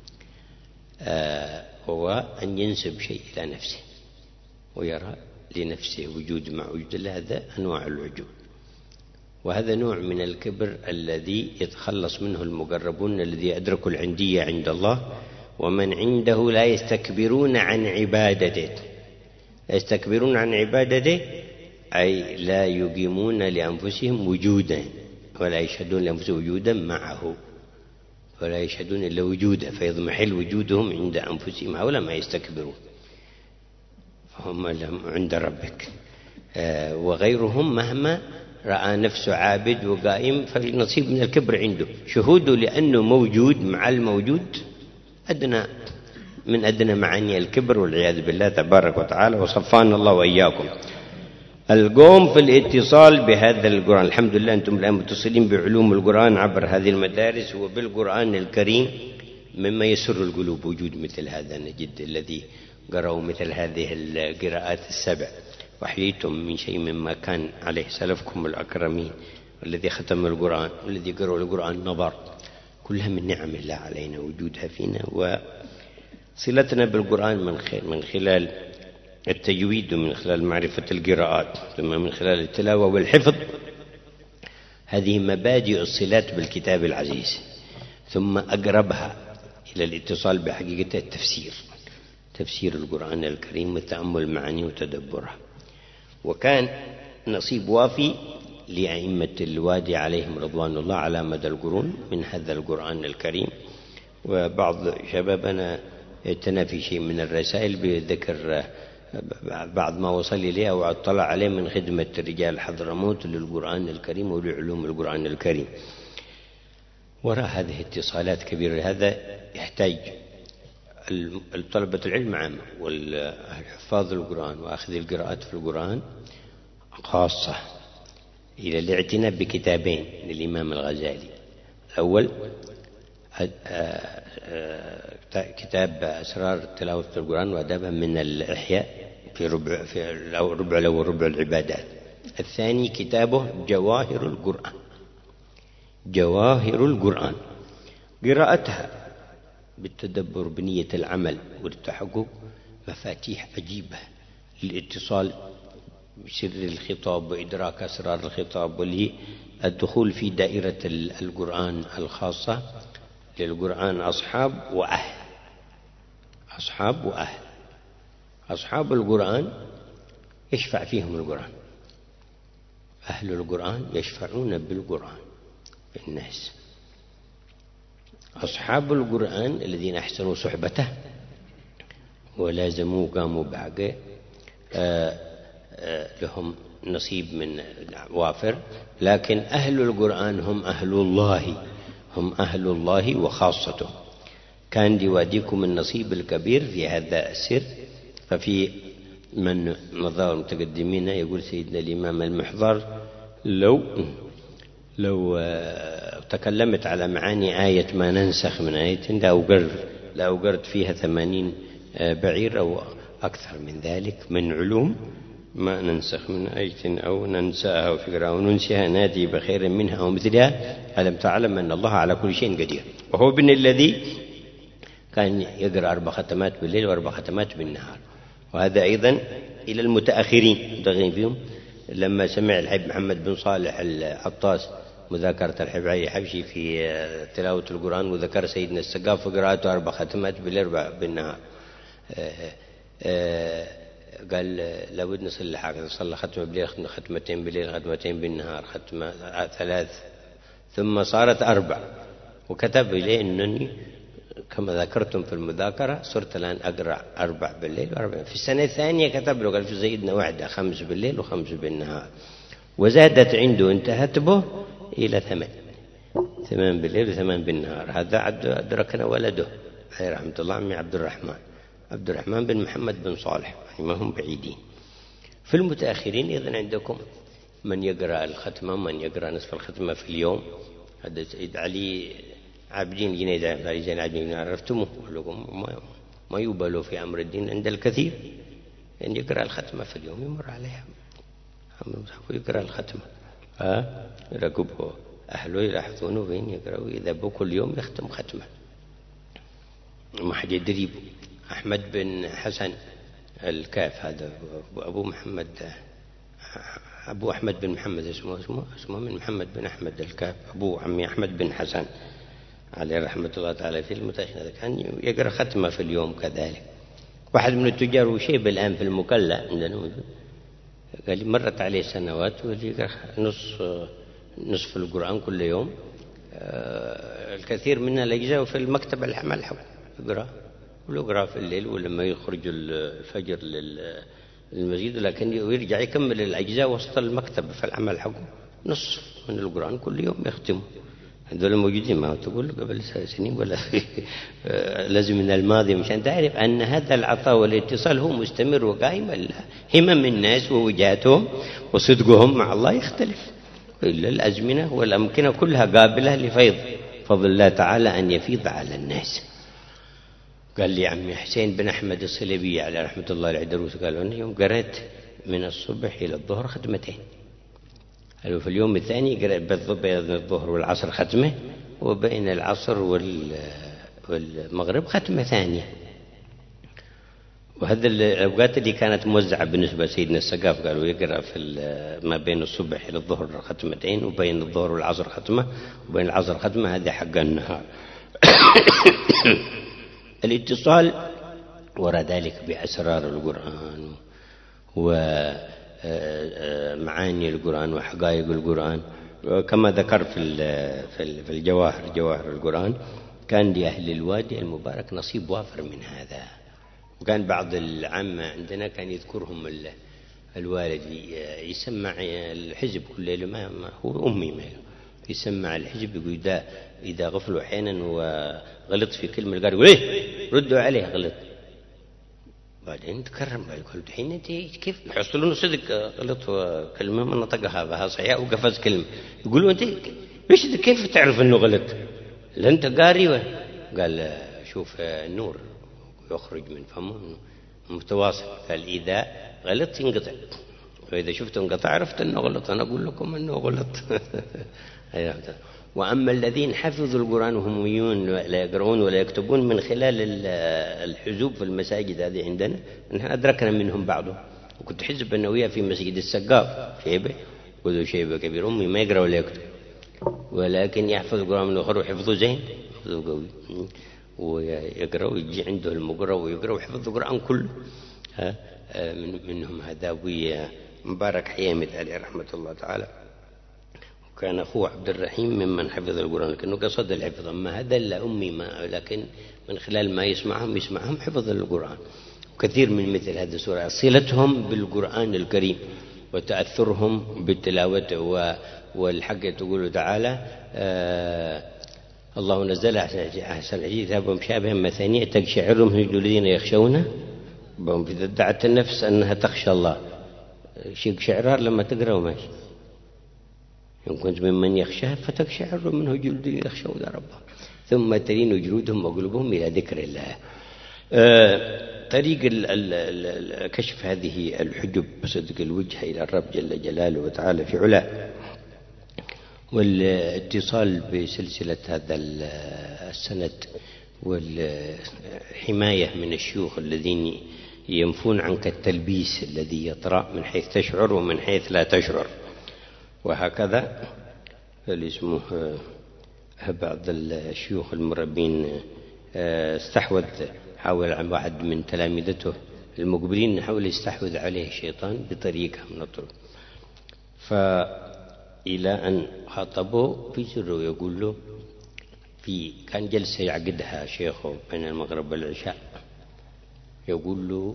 هو أن ينسب شيء إلى نفسه ويرى لنفسه وجود مع وجود الله، هذا أنواع العجب. وهذا نوع من الكبر الذي يتخلص منه المقربون، الذي أدركوا العندية عند الله. ومن عنده لا يستكبرون عن عبادته. يستكبرون عن عبادته أي لا يقيمون لأنفسهم وجودا، ولا يشهدون لأنفسهم وجودا معه، ولا يشهدون إلا وجوده، فيضمحل وجودهم عند أنفسهم. هؤلاء ما يستكبرون، فهم عند ربك. وغيرهم مهما رأى نفسه عابد وقائم فالنصيب من الكبر عنده، شهوده لأنه موجود مع الموجود أدنى من أدنى معاني الكبر، والعياذ بالله تبارك وتعالى، وصفانا الله وإياكم. القوم في الاتصال بهذا القرآن. الحمد لله أنتم الآن متصلين بعلوم القرآن عبر هذه المدارس وبالقرآن الكريم، مما يسر القلوب وجود مثل هذا. نجد الذي قرأوا مثل هذه القراءات السبع وحييتم من شيء مما كان عليه سلفكم الأكرمين، والذي ختم القرآن والذي قرأوا القرآن نظر، كلها من نعم الله علينا وجودها فينا. وصلتنا بالقرآن من خلال التجويد، ومن خلال معرفة القراءات، ثم من خلال التلاوة والحفظ. هذه مبادئ الصلات بالكتاب العزيز. ثم أقربها إلى الاتصال بحقيقة تفسير القرآن الكريم والتأمل معانيه وتدبرها. وكان نصيب وافي لأئمة الوادي عليهم رضوان الله على مدى القرون من هذا القرآن الكريم. وبعض شبابنا اتنى في شيء من الرسائل بذكر بعض ما وصل إليه أو اطلع عليه من خدمة رجال حضرموت للقرآن الكريم ولعلوم القرآن الكريم. وراء هذه اتصالات كبيرة. هذا يحتاج طلبة العلم عامة والحفاظ القرآن وأخذ القراءات في القرآن خاصة إلى الاعتناء بكتابين للإمام الغزالي. الأول كتاب أسرار تلاوة القرآن وأدابها من الإحياء في الربع الأول ربع العبادات. الثاني كتابه جواهر القرآن، قراءتها بالتدبر بنية العمل والتحقق مفاتيح عجيبة للاتصال بسر الخطاب وإدراك أسرار الخطاب، وللدخول في دائرة القرآن الخاصة للقرآن. أصحاب وأهل. أصحاب القرآن يشفع فيهم القرآن، أهل القرآن يشفعون بالقرآن في الناس. أصحاب القرآن الذين أحسنوا صحبته ولازموا قاموا بعقه لهم نصيب من وافر. لكن أهل القرآن هم أهل الله وخاصته. كان لواديكم النصيب الكبير في هذا السر. ففي من مضى المتقدمين يقول سيدنا الإمام المحضر لو تكلمت على معاني آية ما ننسخ من آية لأوقرت فيها 80 بعير أو أكثر من ذلك من علوم. ما ننسخ من آية أو ننساها وفكرها وننسها نادي بخير منها أو مثلها، ألم تعلم أن الله على كل شيء قدير. وهو ابن الذي كان يقرأ 4 ختمات بالليل و4 ختمات بالنهار. وهذا أيضا إلى المتأخرين دغين فيهم. لما سمع الحبيب محمد بن صالح العطاس مذاكرة الحبيب علي حبشي في تلاوة القرآن، وذكر سيدنا السقاف وقراءته 4 ختمات بالليل بالنهار، قال لابد نصلي حاجة، صلى ختمة بالليل، ختمتين بالليل، ختمتين بالنهار، ختمة 3، ثم صارت 4. وكتب إليه أنني كما ذكرتم في المذاكرة صرت الآن أقرأ 4 بالليل و4. في السنة الثانية كتب له قال في زيدنا وعدة 5 بالليل و5 بالنهار، وزادت عنده انتهت به إلى 8. 8 بالليل و8 بالنهار. هذا أدركنا ولده عليه رحمة الله، عمي عبد الرحمن بن محمد بن صالح، يعني ما هم بعيدين. في المتأخرين إذن عندكم من يقرأ الختمة، من يقرأ نصف الختمة في اليوم. هذا سيد علي عابدين جنيد عرفتموه لكم، ما يبالوا في أمر الدين عند الكثير، يعني يقرأ الختمة في اليوم يمر عليها ويقرأ الختمة، يركبه أهله يلاحظونه وين يقرأ، إذا بو كل يوم يختم ختمة ما حد يدريبه. أحمد بن حسن الكاف هذا أبو أحمد بن محمد اسمه من محمد بن أحمد الكاف، أبو عمي أحمد بن حسن عليه رحمة الله تعالى في المتأخر كان يقرأ ختمة في اليوم كذلك. واحد من التجار وشيب الآن في المكلا عندنا قال لي مرت عليه سنوات ويقرأ نصف القرآن كل يوم. الكثير من الأجزاء في المكتب العمل يقرأ في الليل ولما يخرج الفجر للمسجد، لكن يرجع يكمل الأجزاء وسط المكتب في العمل حقه، نصف من القرآن كل يوم يختمه. هذول موجودين، ما تقول قبل سنين ولا لازم من الماضي، مشان تعرف أن هذا العطاء والاتصال هو مستمر وقائم. همم الناس ووجهاتهم وصدقهم مع الله يختلف، إلا الأزمنة والأمكنة كلها قابلة لفيض فضل الله تعالى أن يفيض على الناس. قال لي عمي حسين بن أحمد الصليبي على رحمة الله العدروس، قالوا أن يوم قرأت من الصبح إلى الظهر ختمتين، قالوا في اليوم الثاني قرأت بين الظهر والعصر ختمة، وبين العصر والمغرب ختمة ثانية. وهذا الأوقات اللي كانت موزعة بالنسبة لسيدنا السقاف، قالوا يقرأ في ما بين الصبح إلى الظهر ختمتين، وبين الظهر والعصر ختمة، وبين العصر ختمة، هذا حق النهار. الاتصال وراء ذلك بأسرار القرآن ومعاني القرآن وحقائق القرآن، كما ذكر في جواهر القرآن، كان لأهل الوادي المبارك نصيب وافر من هذا. وكان بعض العامة عندنا كان يذكرهم الوالد يسمع الحزب كل ليلة، ما هو أمي ما يسمع الحزب، يقول إذا غفلوا أحيانا وغلط في كلمة قالوا إيه ردوا عليه غلط، بعدين تكرم قال الحين أنت كيف يحصلون صدق غلط كلمة ما نطقها بها صحيح وقفز كلمة، يقولوا أنت إيش كيف تعرف إنه غلط؟ لا أنت قاري. قال شوف النور يخرج من فمه متواصل، قال إذا غلط ينقطع، وإذا شفته انقطع عرفت أنه غلط، أنا أقول لكم أنه غلط. وأما الذين حفظوا القرآن وهم أميون لا يقرؤون ولا يكتبون من خلال الحزوب في المساجد هذه عندنا، نحن أدركنا منهم بعضهم. وكنت حزب النووية في مسجد السقاف شيبة، وذو شيبة كبير، أمي ما يقرأ ولا يكتب، ولكن يحفظ القرآن من الآخر وحفظه زين، حفظه قوي، ويقرأ ويجي عنده المقرأ ويقرأ ويحفظ القرآن كله. منهم هذا مبارك حيامد عليه رحمة الله تعالى، وكان أخوه عبد الرحيم ممن حفظ القرآن، لكنه قصد الحفظ. أما هذا لا أمي لكن من خلال ما يسمعهم حفظ القرآن. وكثير من مثل هذه السورة صلتهم بالقرآن الكريم وتأثرهم بالتلاوة، والحق تقول تعالى الله نزل أحسن الحديث كتابا مشابها مثانية تقشعر منه جلود الذين يخشون إذا ادعت النفس أنها تخشى الله، شيء شعرار لما تقرأ وماشي، إن كنت ممن يخشى فتقشعر منه جلود الذين يخشون ربهم ثم تلين جلودهم وقلوبهم إلى ذكر الله. طريق كشف هذه الحجب بصدق الوجه إلى الرب جل جلاله وتعالى في علاه، والاتصال بسلسلة هذا السند، والحماية من الشيوخ الذين ينفون عنك التلبيس الذي يطرأ من حيث تشعر ومن حيث لا تشعر. وهكذا اسمه بعض الشيوخ المربين استحوذ، حاول عن واحد من تلامذته المقبلين حاول يستحوذ عليه الشيطان بطريقة من الطرق، إلى أن خاطبه في سر ويقول له كان جلسة يعقدها شيخه بين المغرب والعشاء، يقول له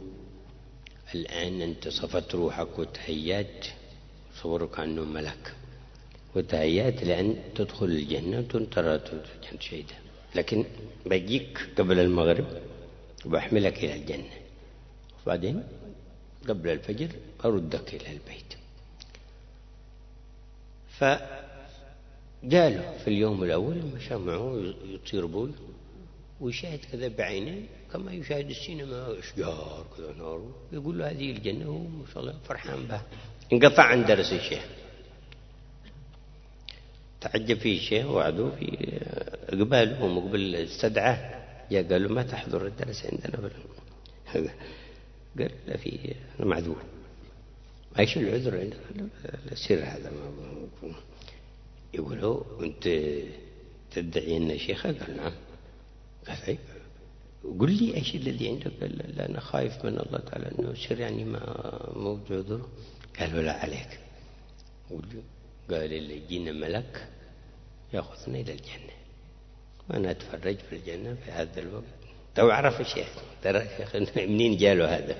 الآن أنت صفت روحك وتهيأت صورك أنه ملك، وتهيأت لأن تدخل الجنة ترى شيء، لكن بجيك قبل المغرب وبحملك إلى الجنة، وبعدين قبل الفجر أردك إلى البيت. فجاله في اليوم الأول مشى معه يطير بول ويشاهد كذا بعينيه كما يشاهد السينما، أشجار كذا نار، يقول له هذه الجنة، وهو ما شاء الله فرحان بها. انقطع عن درس الشيخ، تعجب فيه الشيخ وعدوه في قباله ومقبل استدعاه، جاء قال له ما تحضر الدرس عندنا قال لا، في أنا معذور. ايش العذر عندك؟ السر هذا يقول له أنت تدعي أن شيخك؟ قال نعم. قال طيب قل لي ايش الذي عندك؟ قال لا انا خايف من الله تعالى انه سر، يعني ما موجود عذره. قال له لا عليك، قال اللي يجينا ملك ياخذنا الى الجنه وانا اتفرج في الجنه في هذا الوقت. تو عرف الشيخ، ترى الشيخ منين جاله هذا؟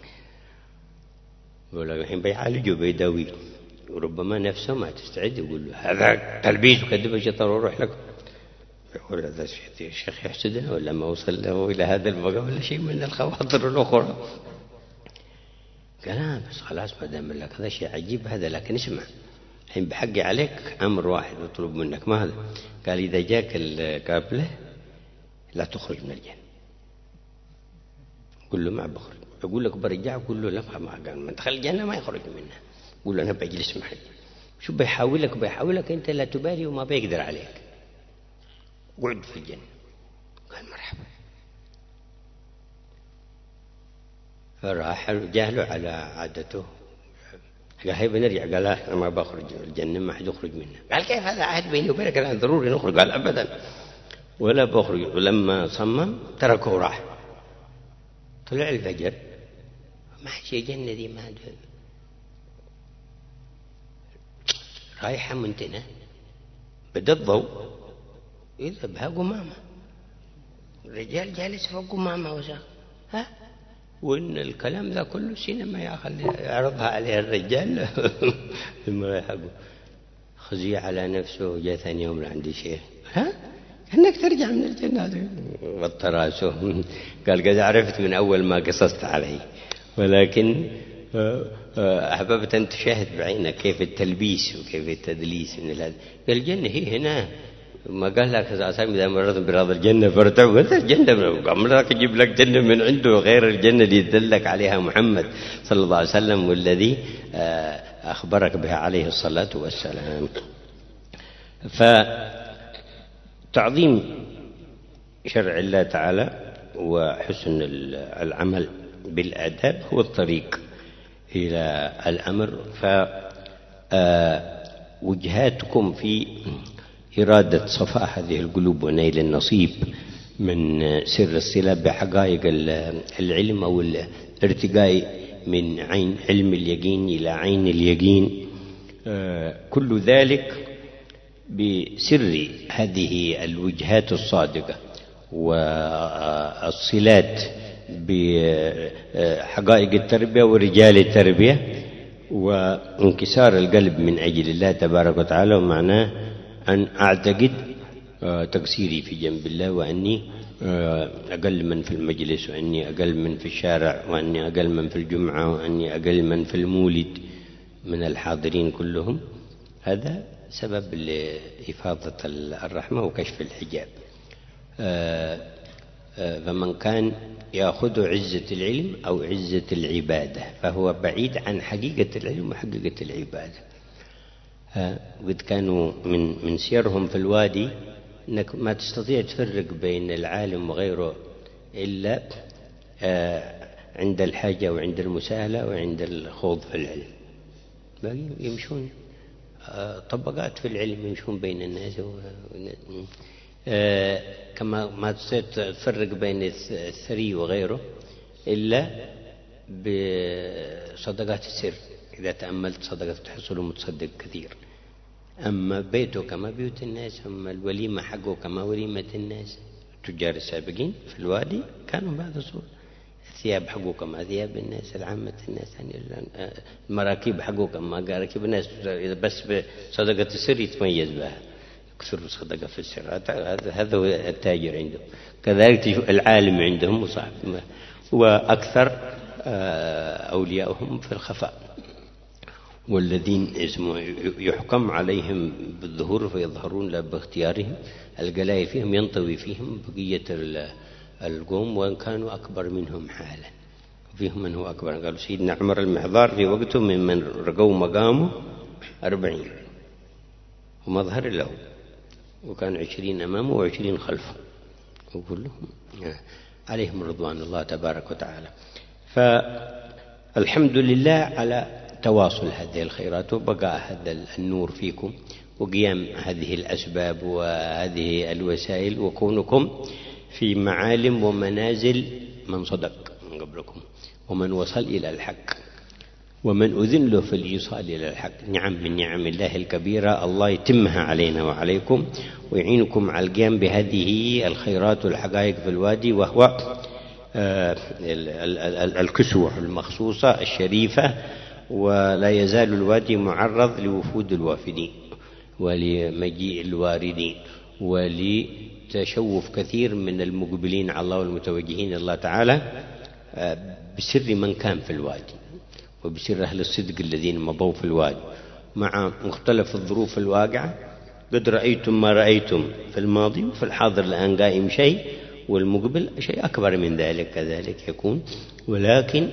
يقول له الحين بيعالجه بيداويه، وربما نفسه ما تستعد، يقول له هذا تلبيس وكذب الشيطان وروح لك. يقول هذا الشيخ يحسدنا ولا ما وصل له إلى هذا المقام ولا شيء من الخواطر الأخرى. قال بس خلاص ما دام لك هذا شيء عجيب هذا، لكن اسمع الحين بحقي عليك أمر واحد أطلب منك. ما هذا؟ قال إذا جاك القابلة لا تخرج من الجنة. قل له ما بخرج. يقول لك برجع، قل له لا، ما قال من دخل الجنة ما يخرج منها. قل له أنا بجلس معك. شو بيحاولك أنت لا تبالي وما بيقدر عليك، قعد في الجنة. قال مرحبا. فراح جاهله على عادته، قال هيا بنرجع. قال لا أنا ما بخرج الجنة، ما حد يخرج منها. قال كيف هذا عهد بيني وبينك؟ قال ضروري نخرج. قال أبدا ولا بخرج. ولما صمم تركه وراح. طلع الفجر ما حشي جنة دي، ما رايحة منتنة، بدأ الضوء إذا بها قمامة، الرجال جالس فوق قمامة وساق وإن الكلام ذا كله سينما يعرضها عليه الرجال. ثم يحقوا خزي على نفسه. جاء ثاني يوم لعندي شيخ، أنك ترجع من الجنة والتراسه. قال قد عرفت من أول ما قصصت عليه، ولكن أحببت أن تشاهد بعينك كيف التلبيس وكيف التدليس من هذا. قال الجنة هي هنا، ما قال لك إذا مررت برياض الجنة فارتعوا. قلت الجنة قام لك يجيب لك جنة من عنده غير الجنة اللي دلك عليها محمد صلى الله عليه وسلم والذي أخبرك بها عليه الصلاة والسلام. فتعظيم شرع الله تعالى وحسن العمل بالآداب هو الطريق إلى الأمر. فوجهاتكم في إرادة صفاء هذه القلوب ونيل النصيب من سر الصلة بحقائق العلم أو الارتقاء من عين علم اليقين إلى عين اليقين، كل ذلك بسر هذه الوجهات الصادقة والصلات بحقائق التربية ورجال التربية وانكسار القلب من أجل الله تبارك وتعالى. ومعناه أن أعتقد تقصيري في جنب الله، وأني أقل من في المجلس، وأني أقل من في الشارع، وأني أقل من في الجمعة، وأني أقل من في المولد من الحاضرين كلهم. هذا سبب لإفاضة الرحمة وكشف الحجاب. فمن كان يأخذ عزة العلم أو عزة العبادة فهو بعيد عن حقيقة العلم وحقيقة العبادة. قد كانوا من سيرهم في الوادي أنك ما تستطيع تفرق بين العالم وغيره إلا عند الحاجة وعند المساهلة وعند الخوض في العلم. باقي يمشون طبقات في العلم، يمشون بين الناس كما ما تستطيع تفرق بين الثري وغيره إلا بصدقات السر. إذا تأملت صدقة تحصل متصدق كثير. أما بيته كما بيوت الناس، أما الوليمة حقه كما وليمة الناس. التجار السابقين في الوادي كانوا بهذا الصورة، الثياب حقوق ما ثياب الناس العامة الناس، يعني المراكب حقوق ما راكب الناس، بس بصدقة السر يتميز بها، يكثر صدقة في السر، هذا هو التاجر عندهم. كذلك العالم عندهم وصاحب، وأكثر أولياؤهم في الخفاء، والذين يحكم عليهم بالظهور فيظهرون لا باختيارهم، القلايل فيهم ينطوي فيهم بقية القوم وإن كانوا أكبر منهم حالا، فيهم من هو أكبر. قالوا سيدنا عمر المحضار في وقته ممن رقوا مقامه 40 ومظهر له، وكان 20 أمامه و20 خلفه، وكلهم عليهم رضوان الله تبارك وتعالى. فالحمد لله على تواصل هذه الخيرات وبقاء هذا النور فيكم، وقيام هذه الأسباب وهذه الوسائل، وكونكم في معالم ومنازل من صدق من قبلكم، ومن وصل إلى الحق، ومن أذن له في الإيصال إلى الحق. نعم من نعم الله الكبيرة، الله يتمها علينا وعليكم، ويعينكم على القيام بهذه الخيرات والحقائق في الوادي، وهو الكسوة المخصوصة الشريفة. ولا يزال الوادي معرض لوفود الوافدين ولمجيء الواردين ولتشوف كثير من المقبلين على الله والمتوجهين الله تعالى، بسر من كان في الوادي وبسر أهل الصدق الذين مضوا في الوادي، مع مختلف الظروف الواقعة. قد رأيتم ما رأيتم في الماضي، وفي الحاضر الآن قائم شيء، والمقبل شيء أكبر من ذلك كذلك يكون. ولكن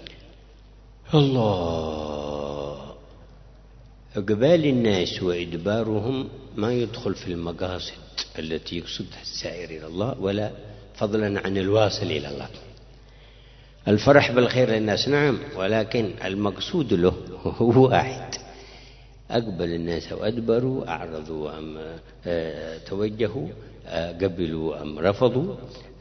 الله إقبال الناس وإدبارهم ما يدخل في المقاصد التي يقصدها السائر إلى الله، ولا فضلا عن الواصل إلى الله. الفرح بالخير للناس نعم، ولكن المقصود له هو واحد. أقبل الناس وأدبروا، أعرضوا أم توجهوا، قبلوا أم رفضوا،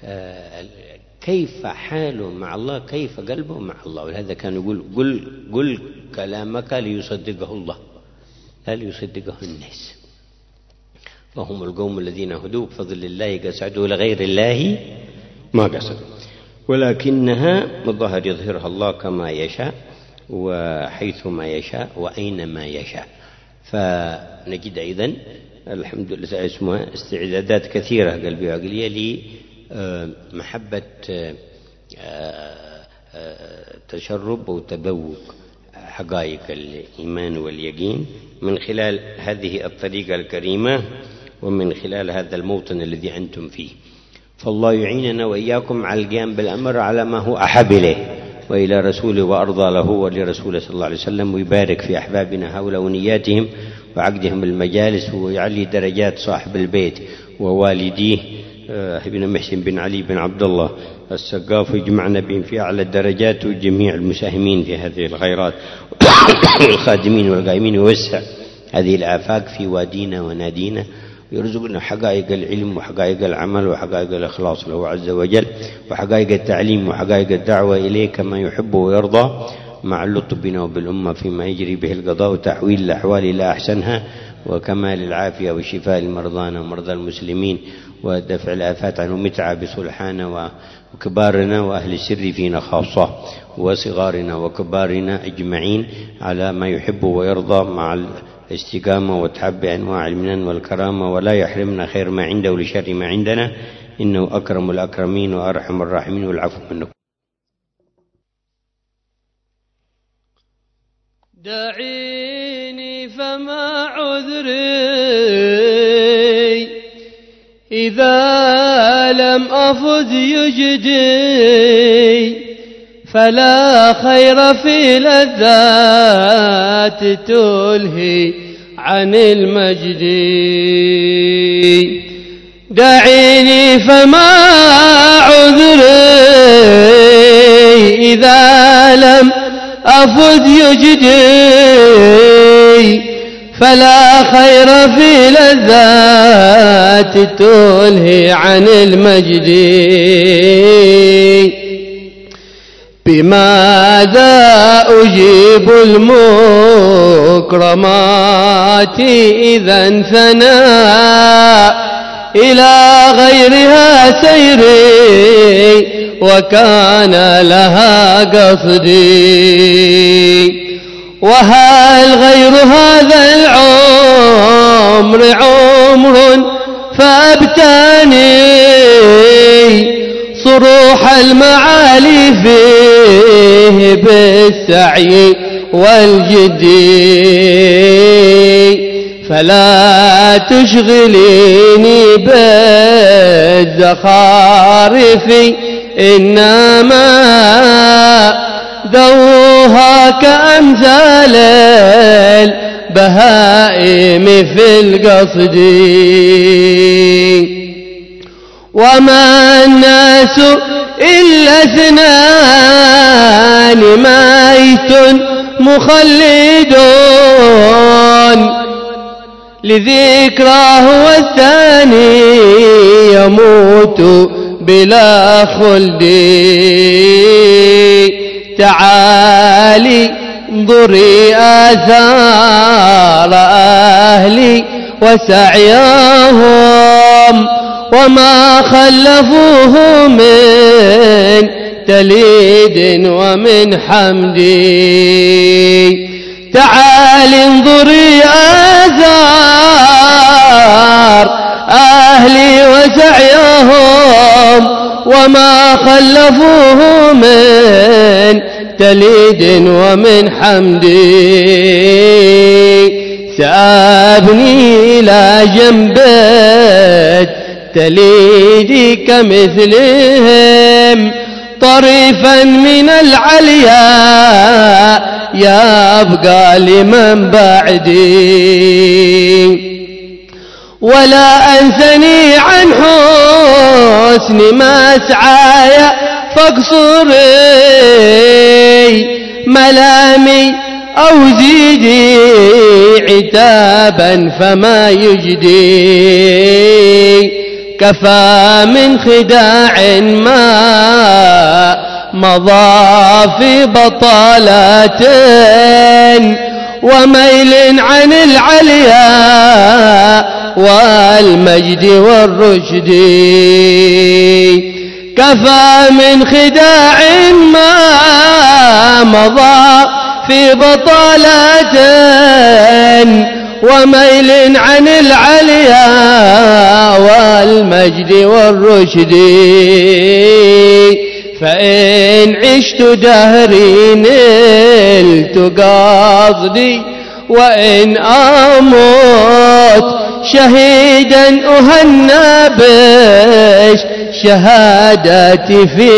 كيف حاله مع الله، كيف قلبه مع الله. ولهذا كان يقول قل كلامك ليصدقه الله لا ليصدقه الناس، وهم القوم الذين هدوا بفضل الله قصدوا لغير الله ما قصدوا، ولكنها مظاهر يظهرها الله كما يشاء وحيث ما يشاء وأينما يشاء. فنجد أيضا الحمد لله اسمها استعدادات كثيرة قلبية وعقلية لمحبة تشرب وتذوق حقائق الإيمان واليقين من خلال هذه الطريقة الكريمة، ومن خلال هذا الموطن الذي أنتم فيه. فالله يعيننا وإياكم على القيام بالأمر على ما هو أحب إليه وإلى رسوله وأرضى له ولرسوله صلى الله عليه وسلم، ويبارك في أحبابنا هؤلاء ونياتهم وعقدهم المجالس، ويعلي درجات صاحب البيت ووالديه ابن محسن بن علي بن عبد الله السقاف، ويجمعنا بهم في أعلى الدرجات، وجميع المساهمين في هذه الخيرات والخادمين والقائمين، ويوسع هذه الآفاق في وادينا ونادينا، ويرزقنا حقائق العلم وحقائق العمل وحقائق الإخلاص له عز وجل، وحقائق التعليم وحقائق الدعوة إليه كما يحب ويرضى، مع اللطف بنا وبالأمة فيما يجري به القضاء، وتحويل الأحوال إلى أحسنها، وكمال العافية والشفاء لمرضانا ومرضى المسلمين، ودفع الآفات عنهم متعة بصلحانا وكبارنا وأهل السر فينا خاصة، وصغارنا وكبارنا أجمعين على ما يحب ويرضى، مع الاستقامة وتحبي أنواع المنن والكرامة، ولا يحرمنا خير ما عنده ولشر ما عندنا، إنه أكرم الأكرمين وأرحم الراحمين والعفو منكم. دعيني فما عذري إذا لم أفز يجدي، فلا خير في لذات تلهي عن المجد. دعيني فما عذري إذا لم أفز يجدي، فلا خير في لذات تلهي عن المجد. بماذا أجيب المكرمات إذا انثنى إلى غيرها سيري وكان لها قصدي. وهل غير هذا العمر عمر فأبتاني صروح المعالي فيه بالسعي والجد، فلا تشغليني بالزخارف إنما ذوها كأمثال البهائم في القصد. وما الناس إلا اثنان ميت مخلدون لذكراه والثاني يموت بلا خلد. تعالي انظري آثار أهلي وسعيهم وما خلفوه من تليد ومن حمدي. تعالي انظري آثار أهلي وسعيهم وما خلفوه من تليد ومن حمدي. سأبني إلى جنب تليدي كمثلهم طريفا من العليا يبقى لمن بعدي. ولا أنسني عن حسن مسعاي فاقصري ملامي أو زيدي عتابا فما يجدي. كفى من خداع ما مضى في بطالة وميل عن العليا والمجد والرشد. كفى من خداع ما مضى في بطالة وميل عن العليا والمجد والرشد. فإن عشت دهري نلت قصدي وإن أموت شهيدا أهنى بالشهادة في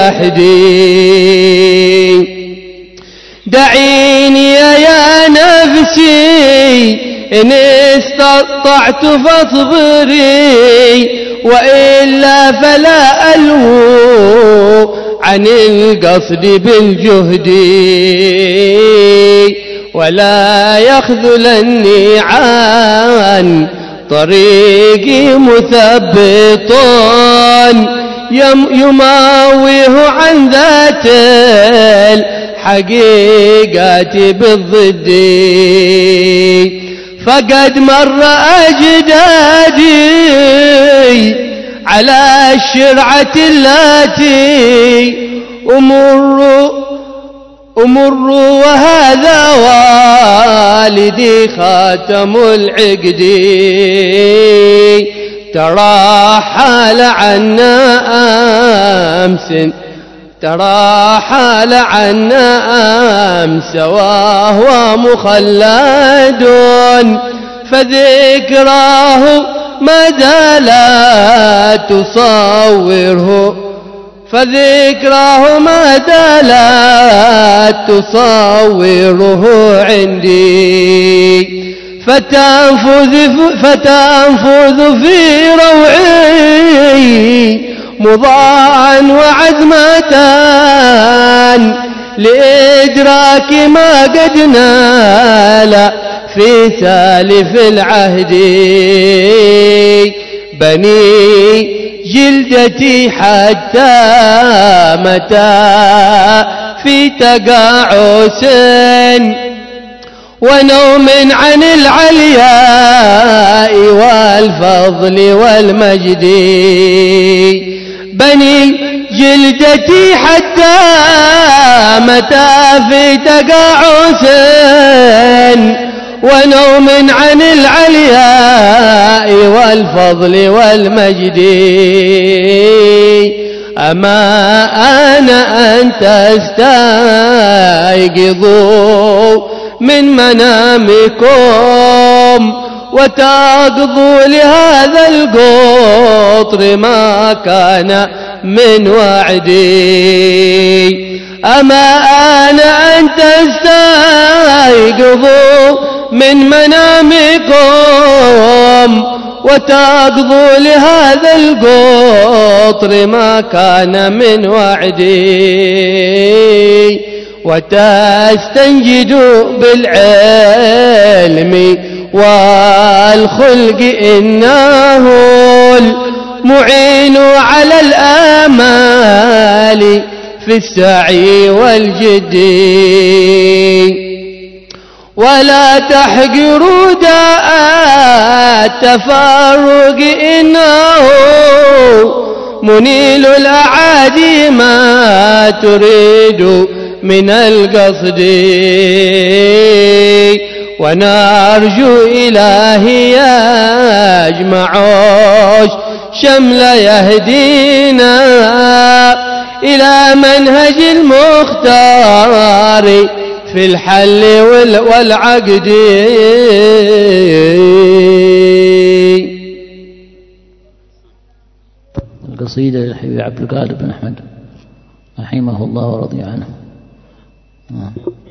لحدي. دعيني يا نفسي إن استطعت فاصبري وإلا فلا ألوو عن القصد بالجهد. ولا يخذلني عن طريقي مثبط يماويه عن ذات الحقيقة بالضد. فقد مر أجدادي على الشرعة التي أمر وهذا والدي خاتم العقد. ترحل عنا أمس وهو مخلد فذكراه مدى لا تصوره عندي. فتنفذ في روعي مضاعا وعزمة لإدراك ما قد نال في سالف العهد. بني جلدتي حتى متى في تقاعس ونوم عن العلياء والفضل والمجد. بني جلدتي حتى متى في تقاعس، ونوم عن العلياء والفضل والمجد. أما أنا أن تستيقظوا من منامكم وتقضوا لهذا القطر ما كان من وعدي. أما أنا أن تستيقظوا من منامكم وتقضوا لهذا القطر ما كان من وعدي، وتستنجدوا بالعلم والخلق إنه المعين على الآمال في السعي والجد. ولا تحقروا داء التفرق إنه منيل الأعادي ما تريد من القصد. ونرجو إلهي يجمع شمل يهدينا إلى منهج المختار في الحل والعقد. القصيدة للحبيب عبد القادر بن أحمد رحمه الله ورضي عنه. نعم.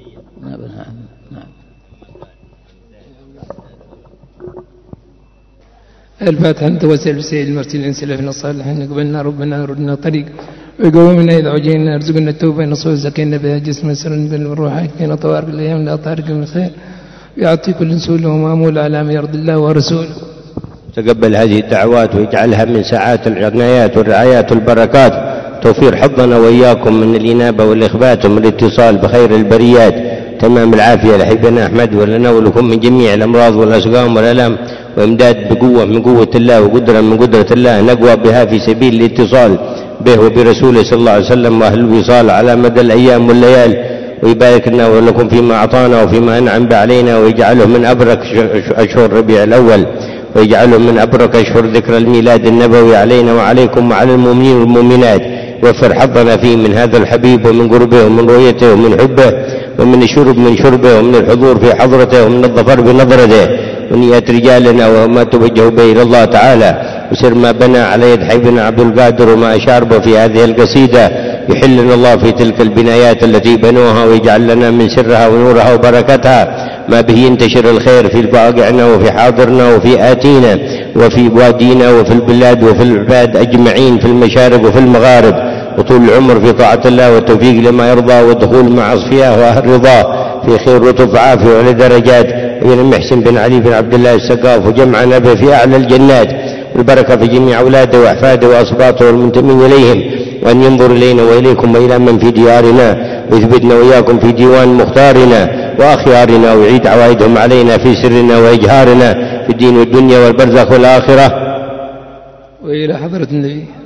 الفاتحة. نتوسل بسيد المرسلين سلفنا الصالحين يقبلنا ربنا ردنا طريق ويقومنا إذا عجينا ارزقنا التوبة نصوص زكينا بها جسم سرنا بالروح كينا طوارق الأيام لا طارق من خير يعطي كل سؤال ومامول على ما يرضي الله ورسوله. تقبل هذه الدعوات ويجعلها من ساعات العنايات والرعايات والبركات، توفير حظنا وإياكم من الإنابة والإخبات ومن الاتصال بخير البريات، تمام العافية لحبنا أحمد ولنا ولكم من جميع الأمراض والأسقام والألام، وإمداد بقوة من قوة الله وقدرة من قدرة الله نقوى بها في سبيل الاتصال به وبرسوله صلى الله عليه وسلم وأهل الوصال على مدى الأيام والليال، ويبارك لنا ولكم فيما أعطانا وفيما أنعم به علينا، ويجعله من أبرك أشهر ربيع الأول، ويجعله من أبرك أشهر ذكر الميلاد النبوي علينا وعليكم وعلى المؤمنين والمؤمنات، وفر حظنا فيه من هذا الحبيب ومن قربه ومن رؤيته ومن حبه ومن الشرب من شربه ومن الحضور في حضرته ومن الظفر بنظرته، ونية رجالنا وما توجه به إلى الله تعالى، وسر ما بنى على يد حبيبنا عبد القادر وما أشار به في هذه القصيدة، يحلنا الله في تلك البنايات التي بنوها، ويجعل لنا من سرها ونورها وبركتها ما به ينتشر الخير في واقعنا وفي حاضرنا وفي آتينا وفي وادينا وفي البلاد وفي العباد أجمعين في المشارق وفي المغارب، وطول العمر في طاعة الله والتوفيق لما يرضى والدخول مع أصفياء وأهل رضاه في خير رتب عافية وعلى درجات، ابن محسن بن علي بن عبد الله السقاف وجمعنا به في أعلى الجنات، والبركة في جميع أولاده وأحفاده وأصباطه والمنتمين إليهم، وأن ينظر إلينا وإليكم وإلى من في ديارنا، ويثبتنا وإياكم في ديوان مختارنا وأخيارنا، ويعيد عوائدهم علينا في سرنا وإجهارنا في الدين والدنيا والبرزخ والآخرة. وإلى حضرة النبي